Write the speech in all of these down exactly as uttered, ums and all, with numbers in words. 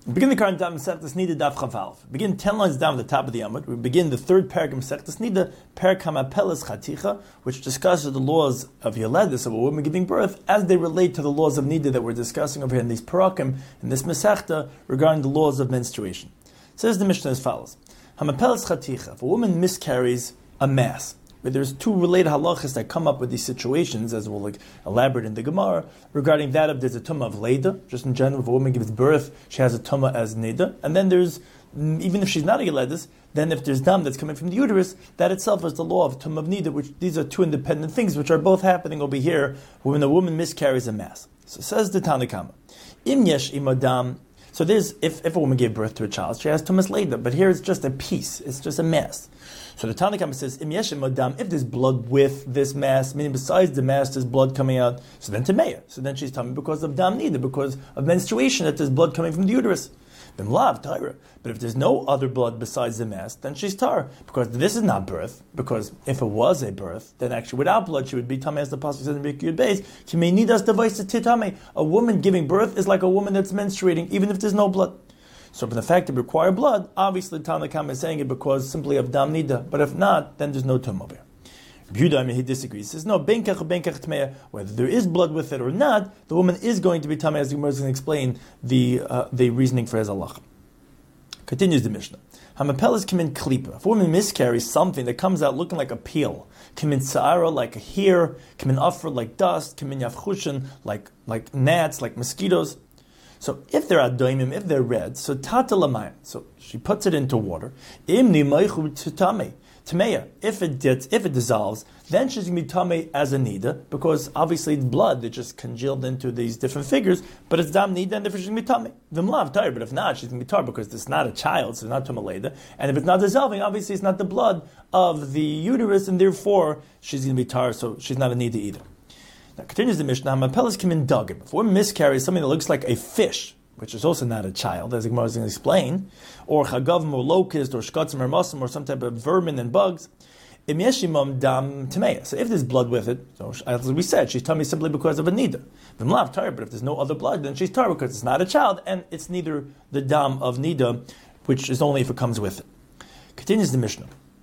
We begin the current Daf Masechtas Nida Daf Chav. Begin ten lines down at the top of the Amud. We begin the third paragraph of Masechtas Nida, Perek Hamapeles Chaticha, which discusses the laws of Yeledus, of a woman giving birth, as they relate to the laws of Nida that we're discussing over here in these parakim, in this Masechta, regarding the laws of menstruation. It says the Mishnah as follows: Hamapeles Chaticha. If a woman miscarries a mass, but there's two related halachas that come up with these situations, as we'll like, elaborate in the Gemara, regarding that of there's a tumah of Leda. Just in general, if a woman gives birth, she has a tumah as Nida. And then there's, even if she's not a Yeledus, then if there's dam that's coming from the uterus, that itself is the law of tumah of Nida, which these are two independent things, which are both happening over here when a woman miscarries a mass. So says the Tanna Kama, Im yesh imadam. So there's, if, if a woman gave birth to a child, she has tumas Leda, but here it's just a piece, it's just a mass. So the Tanna Kama says, Im yeshim adam, if there's blood with this mass, meaning besides the mass there's blood coming out, so then Tameya. So then she's tummy because of dam nida, because of menstruation, that there's blood coming from the uterus. Then lav, Taira. But if there's no other blood besides the mass, then she's tar. Because this is not birth, because if it was a birth, then actually without blood she would be tamei, as the Pasuk says in Yud Beis, Kimei nidas device titame. A woman giving birth is like a woman that's menstruating, even if there's no blood. So for the fact that we require blood, obviously Tanna Kama is saying it because simply of dam nida. But if not, then there's no tumah over here. Yehuda, I mean, he disagrees. He says, no, benkach or benkach tmeya, whether there is blood with it or not, the woman is going to be tamei, as the Gemara is going to explain the uh, the reasoning for his halach. Continues the Mishnah. Hamapelas kimin klipa. If a woman miscarries something that comes out looking like a peel, kimin sa'ara, like a hair, kimin afra, like dust, kimin yafchushin, like like gnats, like mosquitoes. So if they're adoimim, if they're red, so tata lamayim. So she puts it into water. Im nimaychu tame. Tameya. If it gets, if it dissolves, then she's going to be tame as a nida, because obviously it's blood that just congealed into these different figures, but it's dam nida, and therefore she's going to be tame. V'mlav tar, but if not, she's going to be tar, because it's not a child, so it's not tumaleda, and if it's not dissolving, obviously it's not the blood of the uterus, and therefore she's going to be tar, so she's not a nida either. Now continues the Mishnah, Hamapelas kimin dagim. If one miscarries something that looks like a fish, which is also not a child, as the Gemara is going to explain, or chagavim or locust or shkatzim or masim or some type of vermin and bugs, im yeshimam dam tameya. So if there's blood with it, so as we said, she's tummy simply because of a nida. V'mlav tar, but if there's no other blood, then she's tar because it's not a child and it's neither the dam of nida, which is only if it comes with it. Continues the Mishnah.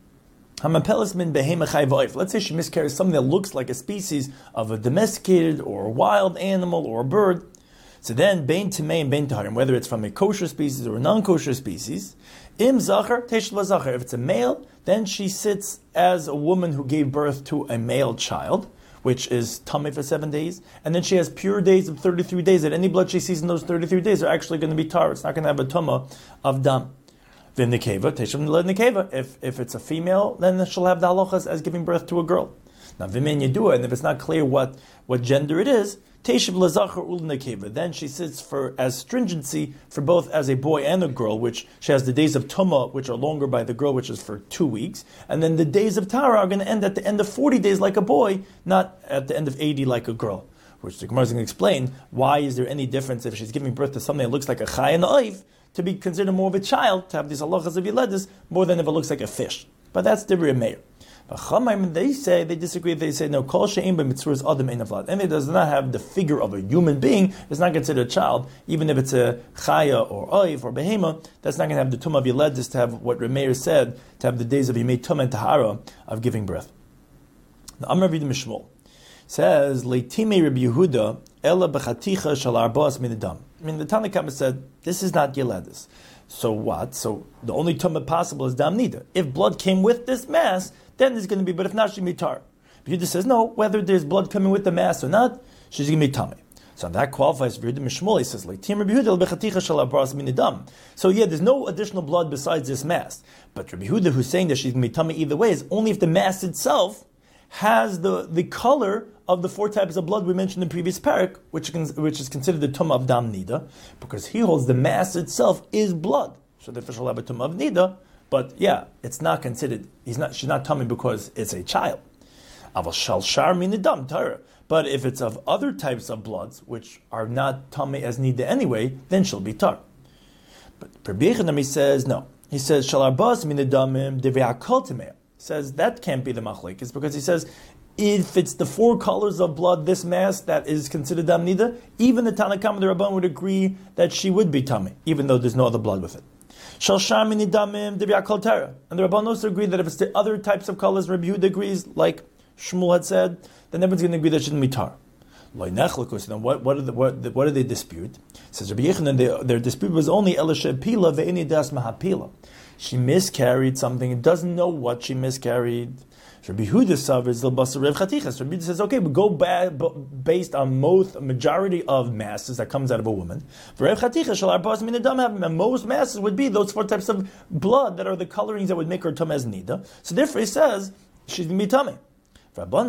Let's say she miscarries something that looks like a species of a domesticated or a wild animal or a bird. So then, bein tamei and bein taharim, whether it's from a kosher species or a non-kosher species, im zachar teshel zachar. If it's a male, then she sits as a woman who gave birth to a male child, which is tamei for seven days, and then she has pure days of thirty-three days. That any blood she sees in those thirty-three days are actually going to be tar. It's not going to have a tumah of dam. Then nekeva teshel nekeva. If if it's a female, then she'll have the halachas as giving birth to a girl. Now v'min yedua, and if it's not clear what what gender it is, Teshiv l'zachar ul nekeva. Then she sits for as stringency for both as a boy and a girl, which she has the days of tumah, which are longer by the girl, which is for two weeks, and then the days of tara are going to end at the end of forty days like a boy, not at the end of eighty like a girl. Which the Gemara is going to explain why is there any difference if she's giving birth to something that looks like a chay and a oif to be considered more of a child, to have these halachas of Yeledus, more than if it looks like a fish. But that's Divrei Meir. But Chamaim, they say, they disagree, they say, no, kol she'im b'mitzvahs adam ein avlad. And it does not have the figure of a human being, it's not considered a child, even if it's a chaya or oif or behema, that's not going to have the tumah of Yeledus, to have what Remeir said, to have the days of Yimei Tumah and Tahara of giving birth. Now, Amar Vid Mishmol says, Leitime Rabbi Yehuda, ela b'chaticha shal arba'as min adam. I mean, the Tanna Kama said, this is not Yeledus. So what? So the only tumah possible is dam nida. If blood came with this mass, then there's going to be, but if not, she's going to be tar. But Yehuda says, no, whether there's blood coming with the mass or not, she's going to be tummy. So that qualifies for Yehuda Mishmol. He says, like, Rabbi Yehuda b'chaticha shel arba'as min adam. So yeah, there's no additional blood besides this mass. But Rabbi Yehuda, who's saying that she's going to be tummy either way, is only if the mass itself has the, the color of the four types of blood we mentioned in the previous parak, which, which is considered the tumah of dam nida, because he holds the mass itself is blood. So therefore she'll have a tumah of nida, but yeah, it's not considered, he's not, she's not tummy because it's a child. Aval shal shar min nidam Torah. But if it's of other types of bloods, which are not tummy as nida anyway, then she'll be tar. But Rabbi Yechonam, he says, no. He says, shal arba'as min nidamim devei hakol tamei. Says that can't be the machlekes, because he says If it's the four colors of blood, this mass that is considered dam nida, even the Tanakh and the Rabban would agree that she would be tummy, even though there's no other blood with it. And the Rabban also agreed that if it's the other types of colors, Rabbi Yehuda agrees, like Shmuel had said, then everyone's going to agree that it shouldn't be tar. Then what, what, the, what, what do they dispute? It says Rabbi Yechanan, they, their dispute was only Elisha Pila ve'ini das mahapila. She miscarried something and doesn't know what she miscarried. Rabbi Yehuda suffers the basar Rev Chatichas. Rabbi Yehuda says, okay, we go ba- b- based on most majority of masses that comes out of a woman. For Rev Chatichas shall arbas min adam have, and most masses would be those four types of blood that are the colorings that would make her tum as nida. So therefore, he says she's going to be tummy. But the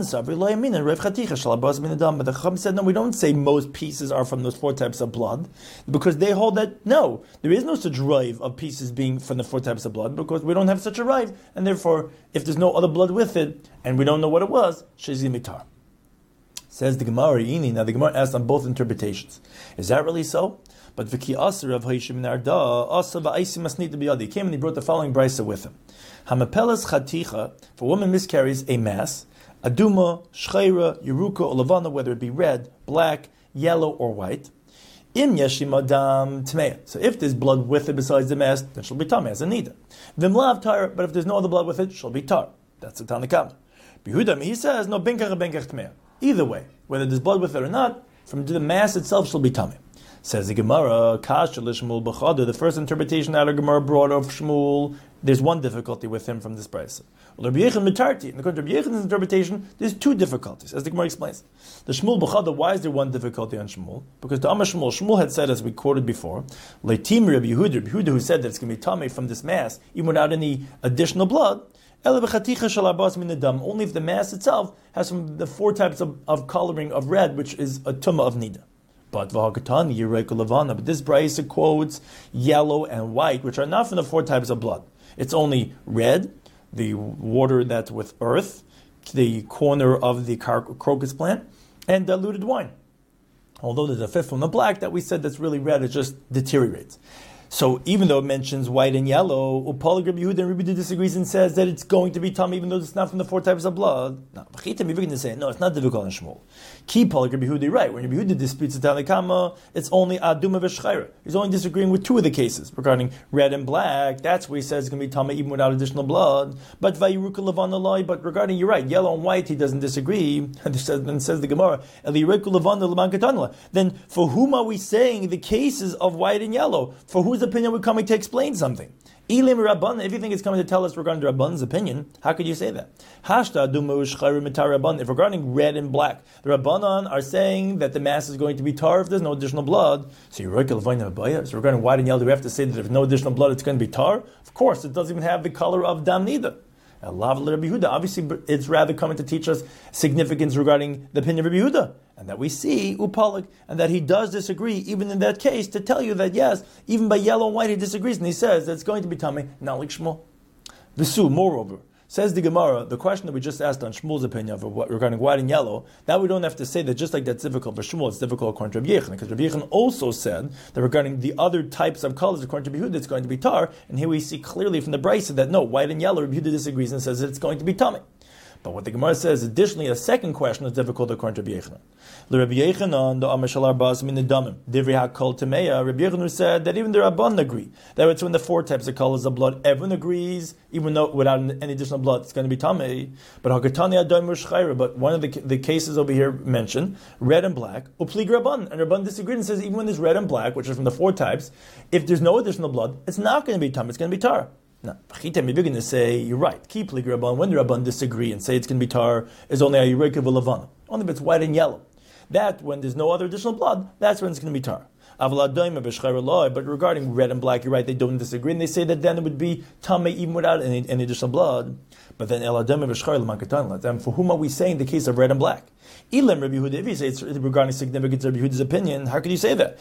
Chacham said, no, we don't say most pieces are from those four types of blood, because they hold that, no, there is no such rive of pieces being from the four types of blood, because we don't have such a rive, and therefore, if there's no other blood with it, and we don't know what it was, she's mitar. Says the Gemara, now the Gemara asked on both interpretations. Is that really so? But Viki Asr of Haishim Narda, Asa Va'aisim Asnit Biyadi, he came and he brought the following brisa with him. Hamapelas Chaticha, if a woman miscarries a mass, Aduma, Shcheira, Yeruka, or Levana, whether it be red, black, yellow, or white. Im Yeshim Adam Tmeya. So if there's blood with it besides the mass, then she'll be Tameh as a Nida. Vimlav Tar, but if there's no other blood with it, she'll be Tar. That's the Tanakh. Behudam, he says, no, Benkach Benkach Tmeya. Either way, whether there's blood with it or not, from the mass itself, she'll be Tameh. Says the Gemara, Kasha Shmuel B'chada. The first interpretation out of Gemara brought of Shmuel, there's one difficulty with him from this brisa. Well, Rabbi Yechon Mitarti. In the Rabbi Yechon's interpretation, there's two difficulties, as the Gemara explains. The Shmuel B'chada, why is there one difficulty on Shmuel? Because the Amar Shmuel, Shmuel had said, as we quoted before, Leitim Rabbi Yehuda, Rabbi Yehuda who said that it's going to be tamei from this mass, even without any additional blood. Only if the mass itself has from the four types of, of coloring of red, which is a tumah of nida. But v'hakatani yireka levana. But this brayso quotes yellow and white, which are not from the four types of blood. It's only red, the water that's with earth, the corner of the crocus plant, and diluted wine. Although there's a fifth from the black that we said that's really red, it just deteriorates. So even though it mentions white and yellow, Upal Rabbi Yehuda and Rabbi Yehuda disagrees and says that it's going to be tum, even though it's not from the four types of blood. No, B'chitim, you're going to say, no, it's not difficult in Shmuel. Ki Pal Rabbi Yehuda, right? When Rabbi Yehuda disputes the Tanakama, it's only Aduma v'Shchaira. He's only disagreeing with two of the cases regarding red and black. That's where he says it's going to be tum even without additional blood. But Vayiruka Levana Loi. But regarding, you're right, yellow and white, he doesn't disagree. And then says the Gemara, Eliyiruka Levana Leman Katanla. Then for whom are we saying the cases of white and yellow? For whose opinion we're coming to explain something? Ilim Rabban, if you think it's coming to tell us regarding the Rabban's opinion, how could you say that? Hashta Aduma Ushchayru Mitar Rabban. If regarding red and black, the Rabbanan are saying that the mass is going to be tar if there's no additional blood. So you're right, so regarding white and yellow, do we have to say that if no additional blood, it's going to be tar? Of course, it doesn't even have the color of dam neither. Obviously, it's rather coming to teach us significance regarding the opinion of Rabbi Yehuda, and that we see Upalik, and that he does disagree, even in that case, to tell you that yes, even by yellow and white he disagrees, and he says that it's going to be tamei, not like Shmuel. V'su, moreover, says the Gemara, the question that we just asked on Shmuel's opinion of what, regarding white and yellow, that we don't have to say that just like that's difficult for Shmuel, it's difficult according to Rabbi Yechon, because Rabbi Yechon also said that regarding the other types of colors, according to Rabbi Yehuda, it's going to be tar, and here we see clearly from the brayso that no, white and yellow, Rabbi Yehuda disagrees and says that it's going to be tamei. But what the Gemara says, additionally, a second question is difficult according to Rabbi Yechanan. The Rabbi Yechanan, the Amashal Arbaz min Damim, Divrei HaKol Tameya, Rabbi Yechanan said that even the Rabban agree that it's when the four types of colors of blood. Everyone agrees, even though without any additional blood, it's going to be Tamei. But Hakatani Adon Mushchaira, but one of the, the cases over here mentioned, red and black, Uplig Rabban, and Rabban disagreed and says even when there's red and black, which is from the four types, if there's no additional blood, it's not going to be Tamei, it's going to be Tar. Now, maybe you're going to say, you're right, keep Lig Rabban, when the Rabban disagree and say it's going to be tar, is only a Yureka V'Lavana. Only if it's white and yellow. That, when there's no other additional blood, that's when it's going to be tar. But regarding red and black, you're right, they don't disagree, and they say that then it would be Tamei even without any, any additional blood. But then, then for whom are we saying the case of red and black? Ilim Rabbi Yehuda, if you say it's regarding significance of Rabbi Yehuda's opinion, how could you say that?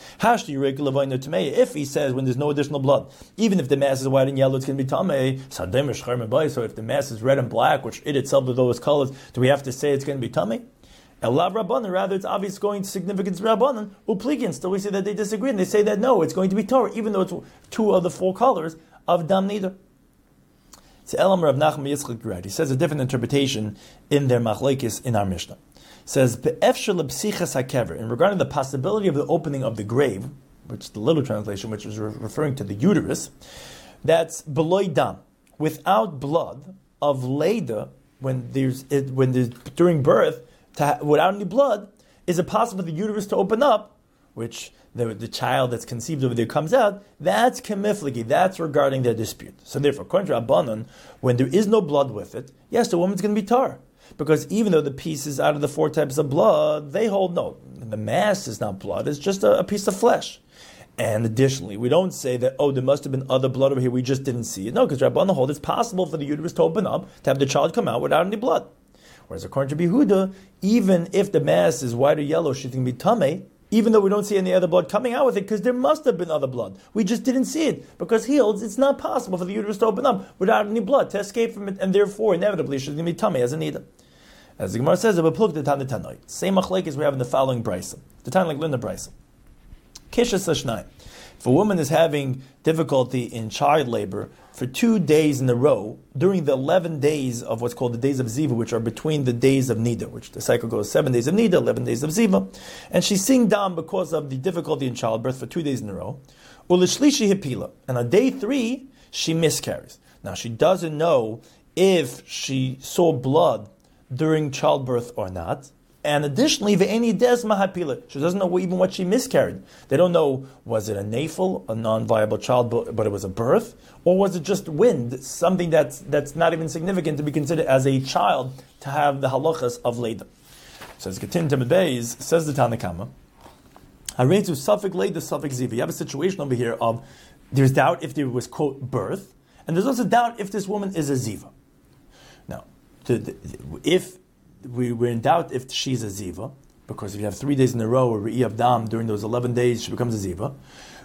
If he says when there's no additional blood, even if the mass is white and yellow, it's going to be tamei. So if the mass is red and black, which it itself are those colors, do we have to say it's going to be tamei? Elav Rabbanan, rather it's obvious going to significance Rabbanan. Upligin, still we say that they disagree, and they say that no, it's going to be Torah, even though it's two of the four colors of Dam Nida. So Elam Rav Nachman Yitzchak Gerad, he says a different interpretation in their machlekes in our Mishnah. It says be'efshel b'psichas hakever, in regarding the possibility of the opening of the grave, which is the little translation, which is re- referring to the uterus, that's beloy dam, without blood of leda, when there's it, when there's during birth, to ha- without any blood, is it possible for the uterus to open up, which the, the child that's conceived over there comes out? That's kemifligi, that's regarding their dispute. So therefore, according to Rabbanon, when there is no blood with it, yes, the woman's going to be tar. Because even though the piece is out of the four types of blood, they hold no, the mass is not blood, it's just a, a piece of flesh. And additionally, we don't say that, oh, there must have been other blood over here, we just didn't see it. No, because Rabbanan hold it's possible for the uterus to open up, to have the child come out without any blood. Whereas according to Yehuda, even if the mass is white or yellow, she's going to be tamei, even though we don't see any other blood coming out with it, because there must have been other blood. We just didn't see it. Because he holds it's not possible for the uterus to open up without any blood, to escape from it, and therefore, inevitably, she's going to be tamei as a nida. As the Gemara says, same machlekes we have in the following brisa. The time like Linda brisa. Kisha Sashnai. If a woman is having difficulty in child labor for two days in a row, during the eleven days of what's called the days of Ziva, which are between the days of Nida, which the cycle goes seven days of Nida, eleven days of Ziva, and she's seeing dam because of the difficulty in childbirth for two days in a row, ulishlishi hipila, and on day three, she miscarries. Now, she doesn't know if she saw blood during childbirth or not. And additionally, ve'eni desma hapila, she doesn't know even what she miscarried. They don't know, was it a nafel, a non-viable child, but it was a birth, or was it just wind, something that's that's not even significant to be considered as a child to have the halachas of leda. So as Ketin Tamid Beis says the Tanakama, hareitzu suffik leda suffik ziva. You have a situation over here of there's doubt if there was quote birth, and there's also doubt if this woman is a ziva. Now, to, if we were in doubt if she's a ziva, because if you have three days in a row or re'i of dam during those eleven days, she becomes a ziva.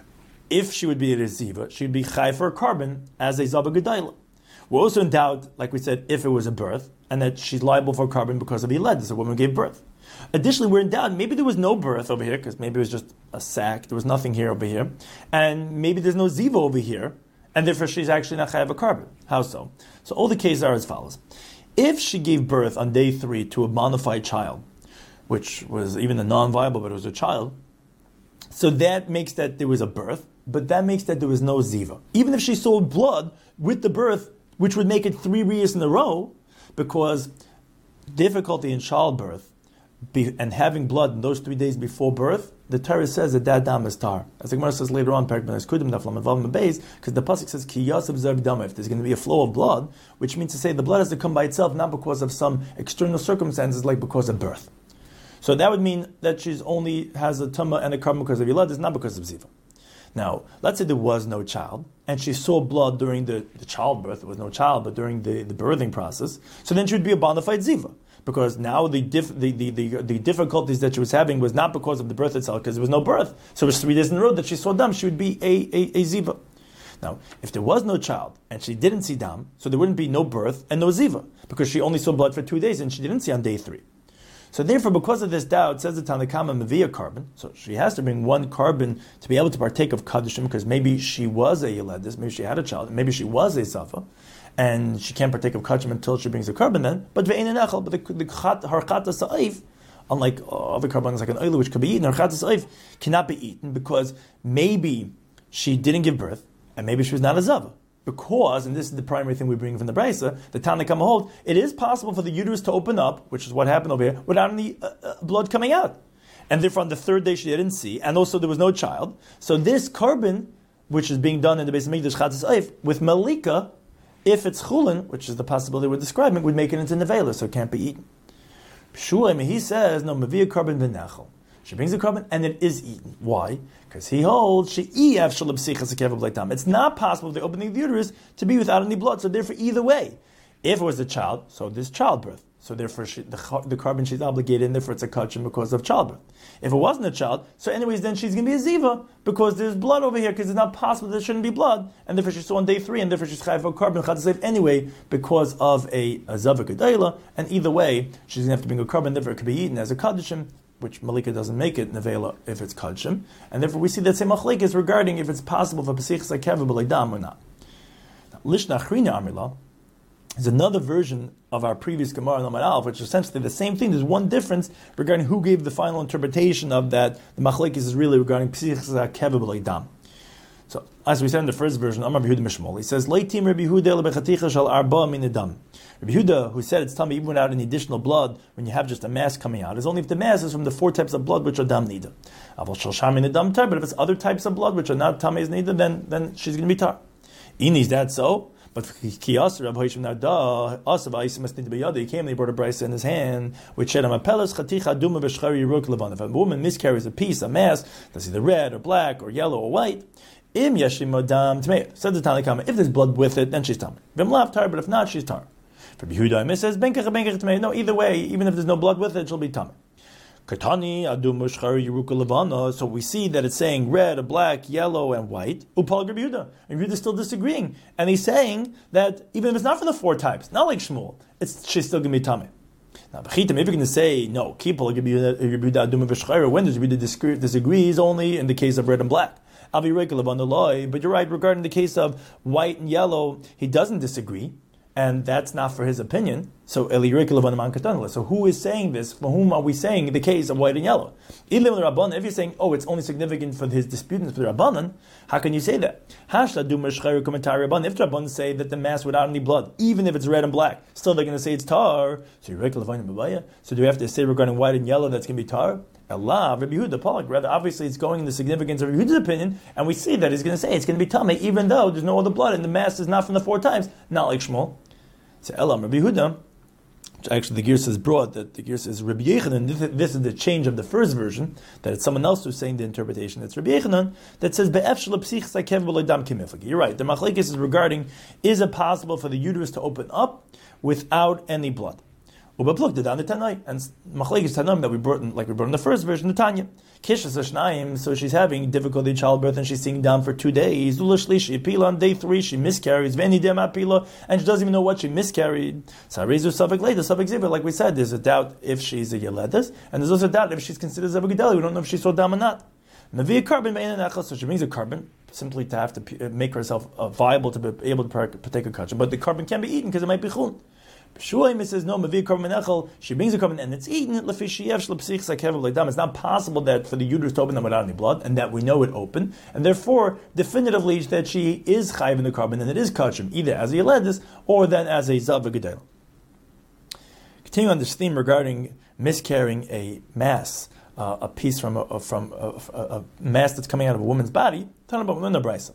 If she would be a ziva, she'd be chai for a carbon as a zava gedayla. We're also in doubt, like we said, if it was a birth, and that she's liable for a carbon because of Yiled, a woman gave birth. Additionally, we're in doubt, maybe there was no birth over here, because maybe it was just a sac, there was nothing here over here, and maybe there's no ziva over here, and therefore she's actually not chai of a carbon. How so? So all the cases are as follows. If she gave birth on day three to a bona fide child, which was even a non-viable, but it was a child, so that makes that there was a birth, but that makes that there was no ziva. Even if she saw blood with the birth, which would make it three riyas in a row, because difficulty in childbirth be, and having blood in those three days before birth, the Torah says that that dam is tar. As the Gemara says later on, because the pasuk says ki yasav zerb dama. If there's going to be a flow of blood, which means to say the blood has to come by itself, not because of some external circumstances like because of birth. So that would mean that she's only has a tumah and a carbon because of yilad, it's not because of ziva. Now, let's say there was no child, and she saw blood during the, the childbirth. There was no child, but during the, the birthing process. So then she would be a bona fide ziva. Because now the, dif- the, the, the, the difficulties that she was having was not because of the birth itself, because there was no birth. So it was three days in a row that she saw dam, she would be a, a, a ziva. Now, if there was no child, and she didn't see dam, so there wouldn't be no birth and no ziva, because she only saw blood for two days, and she didn't see on day three. So therefore, because of this doubt, says the Tanakama Mevia carbon, so she has to bring one carbon to be able to partake of Kaddishim, because maybe she was a Yeledis, maybe she had a child, maybe she was a Safa, and she can't partake of Kaddishim until she brings a carbon then, but Ve'ein Echel, but the, the Harchata Sa'if, unlike uh, other carbons like an oil which could be eaten, Harchata Sa'if cannot be eaten, because maybe she didn't give birth, and maybe she was not a Zava. Because, and this is the primary thing we bring from the Brisa, the Tanakama hold, it is possible for the uterus to open up, which is what happened over here, without any uh, uh, blood coming out. And therefore on the third day she didn't see, and also there was no child. So this carbon, which is being done in the Beis Hamikdash Chatzis Oif, with Malika, if it's Chulin, which is the possibility we're describing, would make it into Nevela, so it can't be eaten. Shulam, he says, no, Mavia carbon v'nachal. She brings the carbon and it is eaten. Why? Because he holds it's not possible with the opening of the uterus to be without any blood. So therefore, either way, if it was a child, so there's childbirth. So therefore, she, the, the carbon she's obligated, and therefore it's a kachim because of childbirth. If it wasn't a child, so anyways, then she's going to be a ziva because there's blood over here because it's not possible there shouldn't be blood, and therefore she saw on day three, and therefore she's chayav for carbon chatzif anyway because of a, a zava gedayla, and either way, she's going to have to bring a carbon, therefore it could be eaten as a kaddishim, which Malika doesn't make it nevela if it's kadshim, and therefore we see that same machlekes regarding if it's possible for pesichas hakever b'leidam or not. Lishna achrina amrila, There's another version of our previous Gemara in Amar Aleph, which is essentially the same thing. There's one difference regarding who gave the final interpretation of that. The machlekes is really regarding psichas hakeva b'leidam. So, as we said in the first version, Amar Rabbi Yehuda Mishmol, he says, "Leitim Rabbi Yehuda lebechaticha shal arba min edam." Rabbi Yehuda, who said it's tummy even without any additional blood, when you have just a mass coming out, is only if the mass is from the four types of blood which are dam nida. Aval shal sham min edam tar, but if it's other types of blood which are not tummy is nida, then then she's going to be tar. Ini, is that so? But Kiyas Rabbi Hisham Narda Asav Aisim Asnid B'Yada, he came and he brought a brisa in his hand which said, "Amapelas chaticha duma v'shchari yiruk levan." If a woman miscarries a piece, a mass that's either red or black or yellow or white, im yeshim odam tmei. Said the Tanna Kama, if there's blood with it, then she's tar. V'mlav tar, but if not, she's tar. For Yehuda, it says benkach benkach tmei. No, either way, even if there's no blood with it, she'll be tar. Katani adum v'shchari yiruk levana. So we see that it's saying red, or black, yellow, and white. Upal Rabbi Yehuda. And Yehuda is still disagreeing, and he's saying that even if it's not from the four types, not like Shmuel, it's she's still going to be tamei. Now, B'chitim, if you're going to say no, keep Rabbi Yehuda adum v'shchari. When does Yehuda disagree? Disagrees only in the case of red and black. But you're right regarding the case of white and yellow. He doesn't disagree. And that's not for his opinion. So So who is saying this? For whom are we saying the case of white and yellow? If you're saying, oh, it's only significant for his disputants for the Rabbanan, how can you say that? If the Rabbanan say that the mass without any blood, even if it's red and black, still they're going to say it's tar. So do we have to say regarding white and yellow that's going to be tar? Allah, Rabbi Yehuda, Polak. Rather, obviously, it's going in the significance of Rabbi Yehuda's opinion, and we see that he's going to say it's going to be tamei, even though there's no other blood and the mass is not from the four times, not like Shmuel. So Elam, Rabbi Yehuda, which actually the Girsa is brought that the Girsa is Rabbi Yechanan. This, this is the change of the first version, that it's someone else who's saying the interpretation. It's Rabbi Yechanan that says be'ef shel psichas hakev b'leidam kimiflagi. You're right. The machlekes is regarding, is it possible for the uterus to open up without any blood? And machlekes Tanaim that we brought in, like we brought in the first version, the Tanya. Kishas Hashnayim, so she's having difficulty in childbirth and she's sitting down for two days. Ula Shlishi, Pila on day three, she miscarries. Veni Dema Pila, and she doesn't even know what she miscarried. Sarezu Savik later, Savik Ziva, like we said, there's a doubt if she's a Yeledes, and there's also a doubt if she's considered Zavik Gedali. We don't know if she saw Dam or not. Navia carbon, so she brings a carbon simply to have to make herself uh, viable to be able to partake a kachim. But the carbon can be eaten because it might be chun. Shuaim says no, Mavi carbon menechel. She brings a carbon and it's eaten. It's not possible that for the uterus to open them without any blood, and that we know it opened, and therefore definitively that she is chayiv in the carbon and it is kachim, either as a yeledis or then as a zav v'gedel. Continuing on this theme regarding miscarrying a mass, uh, a piece from a, from a, a, a mass that's coming out of a woman's body. Talking about women brisa.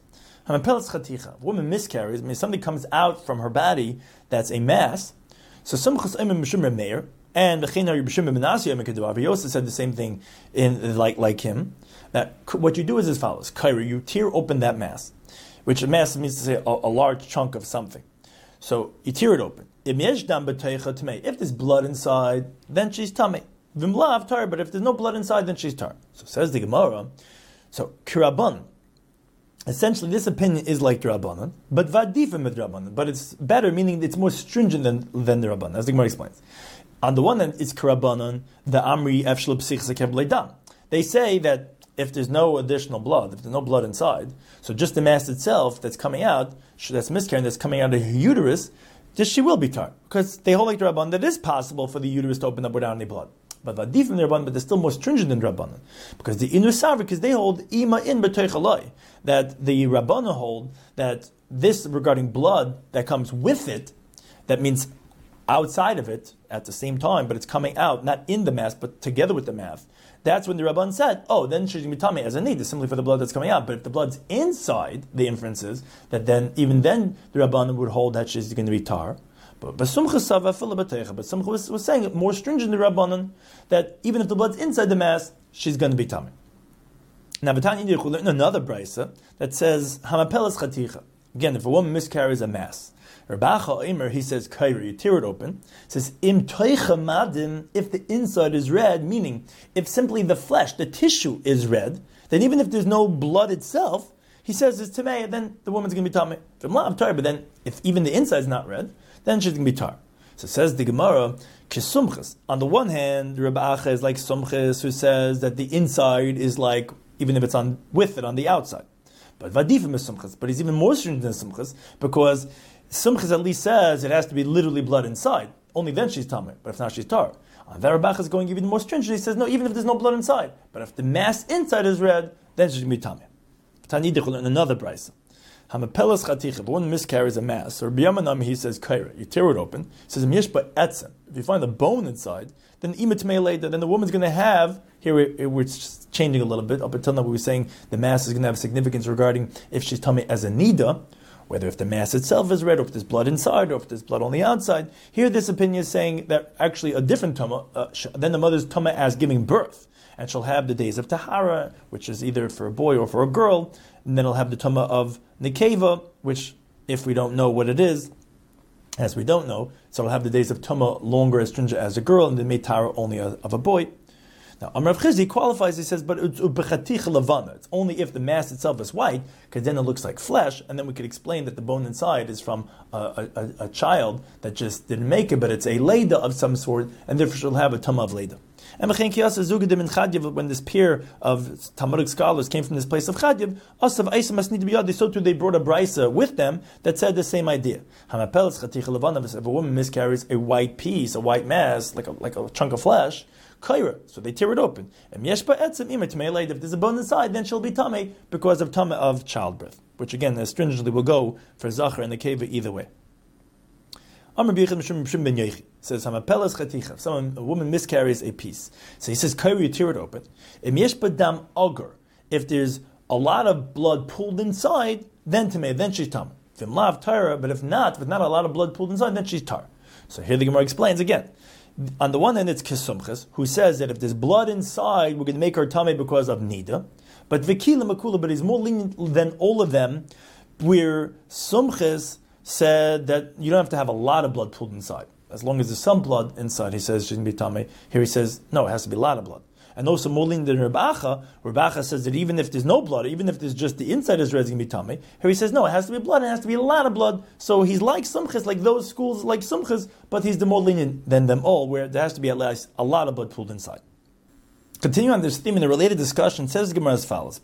A woman miscarries, means something comes out from her body that's a mass. So Simchas Eimim B'Shim Meir and the Chinar B'Shim Menashe Mekadovar. Yosef said the same thing in like like him. That what you do is as follows: Kairi, you tear open that mass, which a mass means to say a, a large chunk of something. So you tear it open. If there's blood inside, then she's tamei. V'mlav tar, but if there's no blood inside, then she's tar. So says the Gemara. So Kirabban. Essentially, this opinion is like the Rabbanan, but vadifim with Rabbanan. But it's better, meaning it's more stringent than, than the Rabbanan, as the Gemara explains. On the one hand, it's Karabanan, the Amri Efshel Psichas Hakev Leidam. They say that if there's no additional blood, if there's no blood inside, so just the mass itself that's coming out, that's miscarrying, that's coming out of her uterus, just she will be tar. Because they hold like the Rabbanan that it is possible for the uterus to open up without any blood. But vadifim the Rabbanan, but they're still more stringent than Rabbanan, because the Inu Savri, because they hold ima in b'toichaloi, that the Rabbanan hold that this regarding blood that comes with it, that means outside of it at the same time, but it's coming out not in the mass but together with the mass. That's when the Rabbanan said, oh, then she's going to be tamei as a need, simply for the blood that's coming out. But if the blood's inside, the inference is that then even then the Rabbanan would hold that she's going to be tar. But but Sumcha was, was saying it more stringent than Rabbanan, that even if the blood's inside the mass, she's going to be tamei. Now, another brisa that says Hamapelas chaticha. Again, if a woman miscarries a mass, Rabacha Omer, he says kairi, you tear it open. It says im toicha madim, if the inside is red, meaning if simply the flesh, the tissue is red, then even if there's no blood itself, he says it's tamei, then the woman's going to be tamei. But then, if even the inside is not red, then she's going to be tar. So says the Gemara, Kisumchas. On the one hand, Rabbi Acha is like Sumchas, who says that the inside is like, even if it's on with it on the outside. But vadifim is sumchas. But he's even more stringent than sumchas because sumchas at least says it has to be literally blood inside. Only then she's tameh. But if not, she's tar. On the Rabach is going even more stringent. He says no, even if there's no blood inside. But if the mass inside is red, then she's going to be tameh. Tanidich in another brayso. Hamapelas chaticha. If one miscarries a mass, or biyamanam he says kaira. You tear it open. He says mishpa etzem. If you find the bone inside, then imat later. Then the woman's going to have. Here we're, we're changing a little bit. Up until now we were saying the mass is going to have significance regarding if she's tummy as a nida, whether if the mass itself is red, or if there's blood inside, or if there's blood on the outside. Here this opinion is saying that actually a different tumma, uh, then the mother's tumma as giving birth. And she'll have the days of tahara, which is either for a boy or for a girl, and then it'll have the tumma of nikeva, which, if we don't know what it is, as we don't know, so it'll have the days of tumma longer as stringent as a girl, and the metara only of a boy. Now, Amar Rav Chizi qualifies, he says, but it's ubechaticha levana. It's only if the mass itself is white, because then it looks like flesh, and then we could explain that the bone inside is from a, a, a child that just didn't make it, but it's a leda of some sort, and therefore she'll have a tumma of leda. And when this pair of Talmudic scholars came from this place of Chadyav, Asav Aisa must need to be yad. So too they brought a brisa with them that said the same idea. If a woman miscarries a white piece, a white mass, like a like a chunk of flesh, kaira, so they tear it open. And if there's a bone inside, then she'll be tamei because of tamei of childbirth, which again stringently will go for zachar and the keva either way. Amar B'Yechid ben Yochi says, "Hamapelas chaticha." Someone, a woman miscarries a piece, so he says, "Kairi, you tear it open." Im yesh badam agar. If there's a lot of blood pooled inside, then tamei, then she's tam. Vim lav tara, but if not, with not a lot of blood pooled inside, then she's tar. So here the Gemara explains again. On the one hand, it's Kesumches, who says that if there's blood inside, we're going to make her tamei because of nida. But Vikila Makula, but he's more lenient than all of them, where Sumches said that you don't have to have a lot of blood pooled inside. As long as there's some blood inside, he says she's going to be tamei. Here he says, no, it has to be a lot of blood. And also more lenient than Rabacha, Rabacha says that even if there's no blood, even if there's just the inside is red, it's going to be tamei. Here he says, no, it has to be blood, it has to be a lot of blood. So he's like Sumches, like those schools like Sumches, but he's the more lenient than them all, where there has to be at least a lot of blood pooled inside. Continuing on this theme in a related discussion, says Gemara as follows.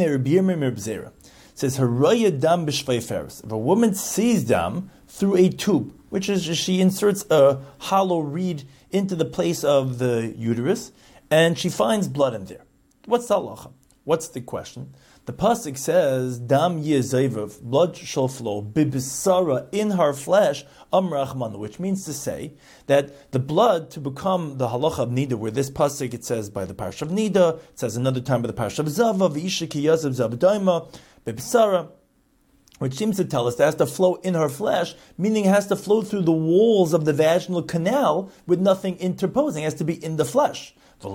Says haraya dam b'shveiferes. If a woman sees dam through a tube, which is she inserts a hollow reed into the place of the uterus, and she finds blood in there. What's the halacha? What's the question? The pasuk says dam yezavev, blood shall flow bibisara, in her flesh, amrachmanu, which means to say that the blood to become the halacha of nida, where this pasuk it says by the parsha of nida, it says another time by the parsha of zava, v'isha ki yazav zavadaima, bibisara, which seems to tell us that it has to flow in her flesh, meaning it has to flow through the walls of the vaginal canal with nothing interposing. It has to be in the flesh. But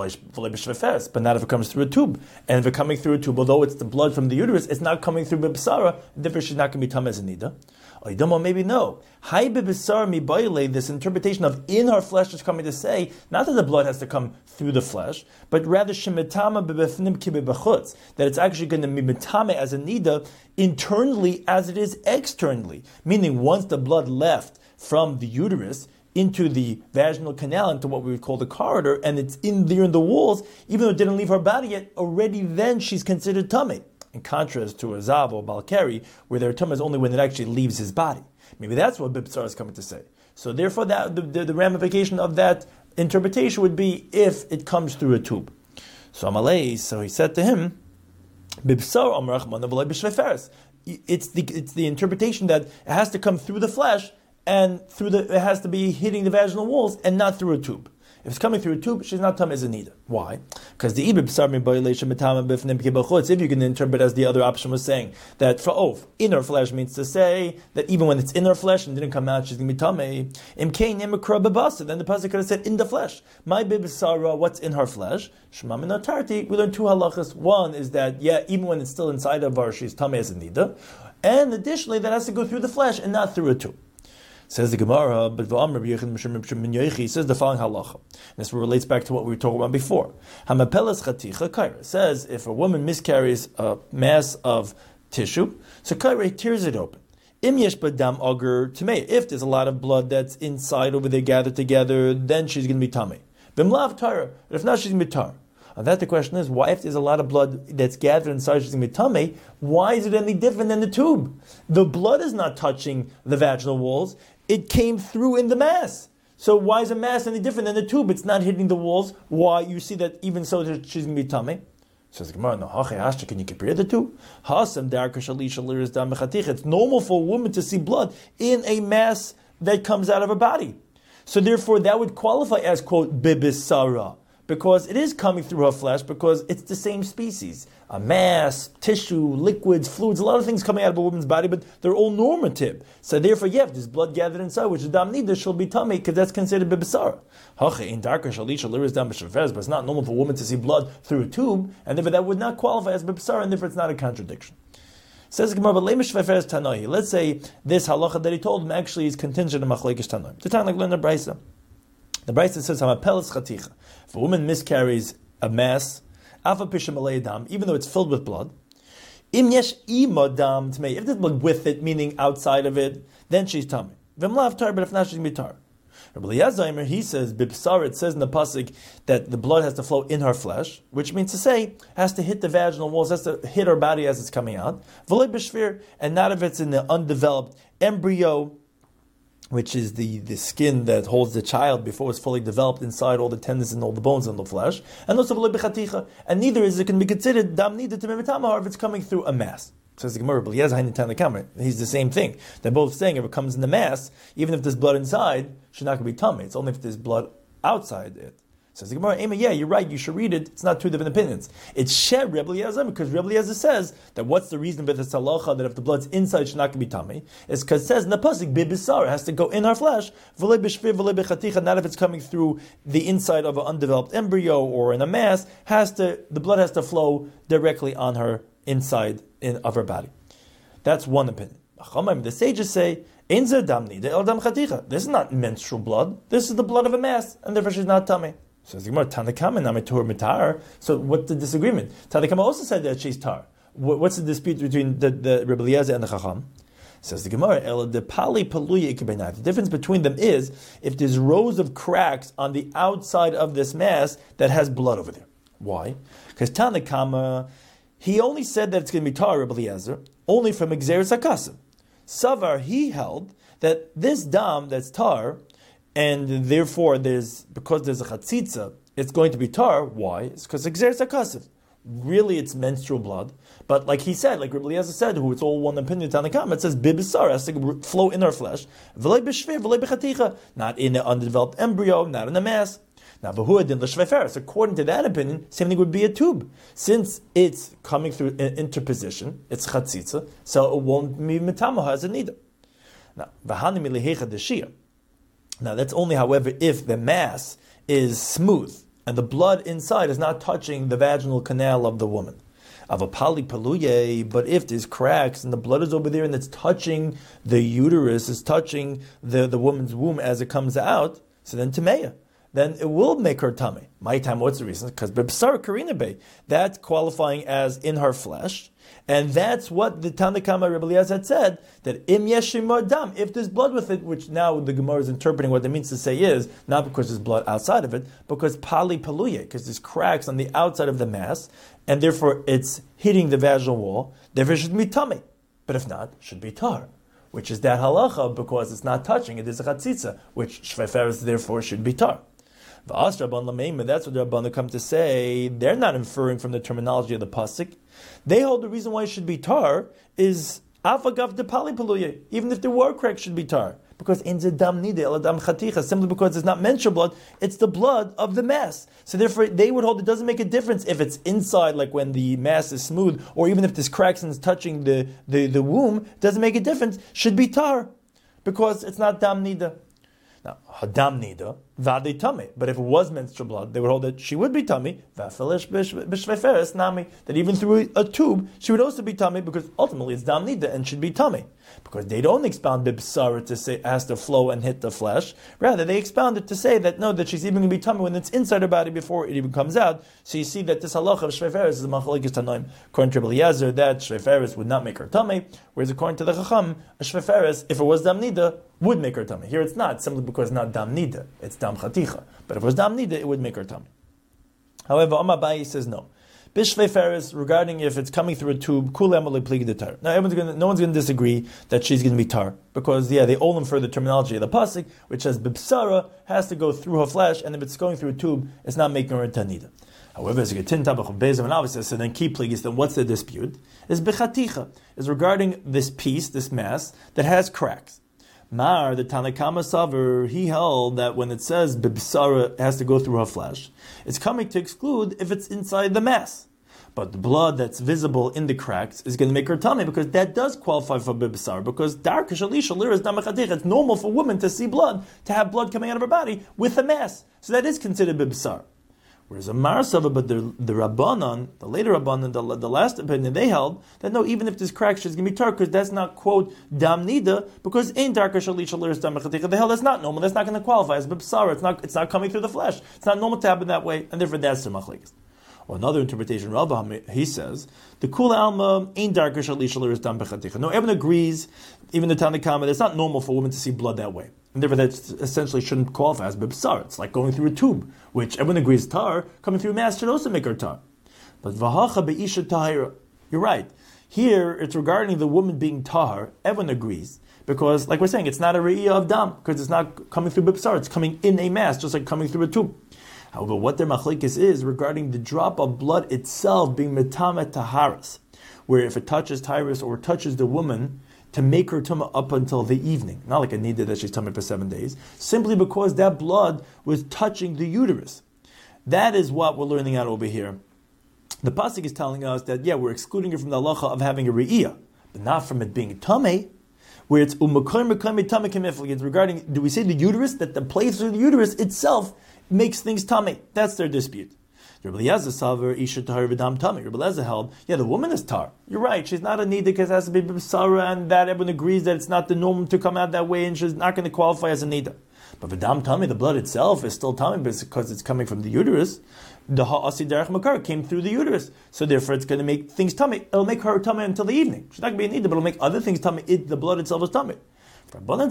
not if it comes through a tube. And if it's coming through a tube, although it's the blood from the uterus, it's not coming through bibisara, therefore she's not going to be tamei as a nida. Or you don't know, maybe no. Hai bibisara mi baile, this interpretation of in her flesh is coming to say, not that the blood has to come through the flesh, but rather shemitama bibefnim ki bibachutz, that it's actually going to be mitame as a nida internally as it is externally. Meaning once the blood left from the uterus into the vaginal canal, into what we would call the corridor, and it's in there in the walls, even though it didn't leave her body yet, already then she's considered tamei. In contrast to a zav or balkari, where their tumah is only when it actually leaves his body. Maybe that's what Bibsar is coming to say. So therefore, that the, the, the ramification of that interpretation would be if it comes through a tube. So Amalei, so he said to him, Bibsar amrach manavalei b'shveiferes. It's the it's the interpretation that it has to come through the flesh, and through the it has to be hitting the vaginal walls and not through a tube. If it's coming through a tube, she's not tamei as a nida. Why? Because the ibib sarmi ba'ilation mitama b'fnim kibachutz. If you can interpret as the other option was saying that for oh, inner flesh means to say that even when it's in her flesh and didn't come out, she's going to be tamei. Imkein imikra bebasa. Then the pasuk could have said in the flesh. My bib sara, what's in her flesh? Shema min atarti. We learn two halachas. One is that yeah, even when it's still inside of her, she's tamei as a nida, and additionally that has to go through the flesh and not through a tube. Says the Gemara, but says the following halacha. This relates back to what we were talking about before. Hamapelas chaticha kaira says if a woman miscarries a mass of tissue, so kaira tears it open. Im yesh badam agar tamei. If there's a lot of blood that's inside over there gathered together, then she's going to be tamei. V'mlav tara. If not, she's going to be tar. And that the question is, why if there's a lot of blood that's gathered inside she's going to be tummy, why is it any different than the tube? The blood is not touching the vaginal walls. It came through in the mass. So why is a mass any different than the tube? It's not hitting the walls. Why? You see that even so she's going to be tummy. Says the Gemara, no, can you compare the two? It's normal for a woman to see blood in a mass that comes out of her body. So therefore that would qualify as, quote, bibisara, because it is coming through her flesh, because it's the same species. A mass, tissue, liquids, fluids, a lot of things coming out of a woman's body, but they're all normative. So therefore, yeah, if there's blood gathered inside, which is dam nida, she'll be tummy, because that's considered bibisara. But it's not normal for a woman to see blood through a tube, and therefore that would not qualify as bibisara, and therefore it's not a contradiction. Says Gemara, but Tanoi. Let's say this halacha that he told him actually is contingent on machlekes Tanoi. The Tanakh learned the Brisa. The Brisa says, "Hamapeles chaticha." If a woman miscarries a mass, afa pisha malei dam, even though it's filled with blood, im yesh ima dam tmei. If there's blood with it, meaning outside of it, then she's tummy. V'mlav tar, but if not, she's gonna be tar. Rabbi Eliezer, he says, Bibsar, it says in the pasuk that the blood has to flow in her flesh, which means to say, has to hit the vaginal walls, has to hit her body as it's coming out. V'lei b'shvir, and not if it's in the undeveloped embryo, which is the, the skin that holds the child before it's fully developed inside all the tendons and all the bones and the flesh. And also v'lei b'chaticha, and neither is it can be considered dam nida to memitama if it's coming through a mass. Says the Gemara, he's the same thing. They're both saying if it comes in the mass, even if there's blood inside, she's not going to be tummy. It's only if there's blood outside it. Says the Gemara, yeah, you're right, you should read it. It's not two different opinions. It's Sher Rebbe Eliezer, because Rebbe Eliezer says that what's the reason for this halacha that if the blood's inside, she's not going to be tummy? It's because it says in the pasuk, bibisar, it has to go in her flesh, v'lei b'shvir, v'lei b'chaticha, not if it's coming through the inside of an undeveloped embryo or in a mass, has to, the blood has to flow directly on her inside in, of her body. That's one opinion. The sages say, this is not menstrual blood, this is the blood of a mass, and therefore she's not tummy. Says the Gemara, Tanakama namitur mitar. So what's the disagreement? Tanakama also said that she's tar. What's the dispute between the, the Rebbe Eliezer and the Chacham? Says the Gemara, the pali paluya ikabenai. The difference between them is if there's rows of cracks on the outside of this mass that has blood over there. Why? Because Tanakama, he only said that it's going to be tar, Rebbe Eliezer, only from Exeris HaKasim. Savar, he held that this dam that's tar, and therefore there's because there's a chatzitza, it's going to be tar. Why? It's because Exeris HaKasim. Really, it's menstrual blood. But like he said, like Rebbe Eliezer said, who it's all one opinion, Tanakam, it says bibisar, has to flow in our flesh. V'lei b'shvir, v'lei b'chaticha. Not in an undeveloped embryo, not in a mass. Now, v'huadin l'shveiferes, according to that opinion, same thing would be a tube. Since it's coming through an interposition, it's chatzitza, so it won't be metamaha as a nida. Now, v'hani milihecha deshia. Now, that's only, however, if the mass is smooth and the blood inside is not touching the vaginal canal of the woman. Of a pali paluye, but if there's cracks and the blood is over there and it's touching the uterus, is touching the, the woman's womb as it comes out, so then tameya. Then it will make her tummy. My time, what's the reason? Because b'bsar karina bay, that's qualifying as in her flesh, and that's what the Tanakama Rebbe Eliezer had said, that im yeshim dam, if there's blood with it, which now the Gemara is interpreting what it means to say is, not because there's blood outside of it, because pali paluye, because there's cracks on the outside of the mass, and therefore it's hitting the vaginal wall, therefore it should be tummy. But if not, it should be tar, which is that halacha, because it's not touching, it is a chatzitza, which shveiferes therefore should be tar. That's what the Rabbanan come to say. They're not inferring from the terminology of the pasuk. They hold the reason why it should be tar is afagav de pali paluye. Even if there were cracks, should be tar, because in dam nida el dam chaticha, simply because it's not menstrual blood, it's the blood of the mass. So therefore, they would hold it doesn't make a difference if it's inside, like when the mass is smooth, or even if there's cracks and it's touching the, the, the womb, doesn't make a difference. Should be tar, because it's not dam nida. Now, hadam nida, vade tummy. But if it was menstrual blood, they would hold that she would be tummy, vafelish b'shveiferes nami, that even through a tube, she would also be tummy, because ultimately it's dam nida and should be tummy. Because they don't expound bibsara to say it has to flow and hit the flesh. Rather, they expound it to say that no, that she's even going to be tummy when it's inside her body before it even comes out. So you see that this halacha of shveiferes is a machlokes tanoim. According to Rebbe Eliezer, that shveiferes would not make her tummy, whereas according to the Chacham, a shveiferes, if it was dam nida, would make her tummy. Here it's not, simply because it's not dam nida, it's dam chaticha. But if it was dam nida, it would make her tummy. However, Amabai says no. Bishvei Ferris, regarding if it's coming through a tube, kulam pligi de tar. Now, everyone's gonna, no one's going to disagree that she's going to be tar, because yeah, they all infer the terminology of the pasuk, which says bibsara has to go through her flesh, and if it's going through a tube, it's not making her a tanida. However, as you get tin tabach of bezim and obviously, so then key pligis, then what's the dispute? Is bechaticha, is regarding this piece, this mass that has cracks. Mar, the Tanakama Saver, he held that when it says bibsara has to go through her flesh, it's coming to exclude if it's inside the mass. But the blood that's visible in the cracks is going to make her tummy, because that does qualify for bibsara, because dark shalisha liras damachadich, it's normal for women to see blood, to have blood coming out of her body with a mass. So that is considered bibsara. Whereas a Marsava, but the, the Rabbanon, the later Rabbanon, the, the last opinion, they held that no, even if this crack she's going to be tar, because that's not, quote, dam nida, because in darker shalish shalish dam mechatika, the hell that's not normal, that's not going to qualify as bibsara, it's not, it's not coming through the flesh, it's not normal to happen that way, and therefore that's the machlekes. Or another interpretation, Rabba, he says, the kula alma ain't darker shalish shalish dam mechatika. No, everyone agrees, even the Tanakhama, it's not normal for women to see blood that way. And therefore, that essentially shouldn't qualify as bibsar. It's like going through a tube, which everyone agrees tar, coming through a mass should also make her tar. But vahacha be'isha tahira, you're right. Here, it's regarding the woman being tar, everyone agrees. Because, like we're saying, it's not a re'iyah of dam, because it's not coming through bibsar, it's coming in a mass, just like coming through a tube. However, what their machlekes is regarding the drop of blood itself being metamet taharas, where if it touches tyrus or touches the woman, to make her tumah up until the evening. Not like a nida that she's tumah for seven days. Simply because that blood was touching the uterus. That is what we're learning out over here. The pasuk is telling us that, yeah, we're excluding it from the halacha of having a re'iyah, but not from it being tameh, where it's umakoy mekoy tameh kemiflig. Regarding, do we say the uterus, that the place of the uterus itself makes things tameh? That's their dispute. Rabbi Eliezer saver isha tahar v'dam tamei. Rabbi Eliezer held, yeah, the woman is tar. You're right, she's not a nida because it has to be b'sara, and that everyone agrees that it's not the norm to come out that way, and she's not going to qualify as a nida. But v'dam tamei, the blood itself is still tamei because it's coming from the uterus. The ha'asi derech makar came through the uterus, so therefore it's going to make things tamei. It'll make her tamei until the evening. She's not going to be a nida, but it'll make other things tamei. It, the blood itself is tamei. But the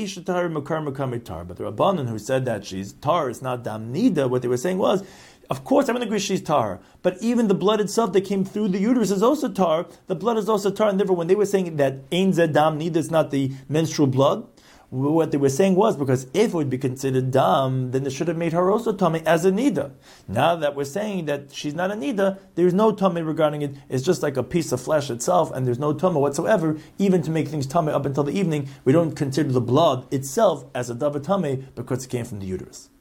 Rabbanan who said that she's tar, it's not dam nida, what they were saying was, of course, everyone agrees she's tar, but even the blood itself that came through the uterus is also tar. The blood is also tar, and therefore, when they were saying that ein zeh dam nida is not the menstrual blood, what they were saying was, because if it would be considered dam, then it should have made her also tummy as a nida. Now that we're saying that she's not a nida, there's no tummy regarding it. It's just like a piece of flesh itself, and there's no tummy whatsoever. Even to make things tummy up until the evening, we don't consider the blood itself as a davar tummy because it came from the uterus.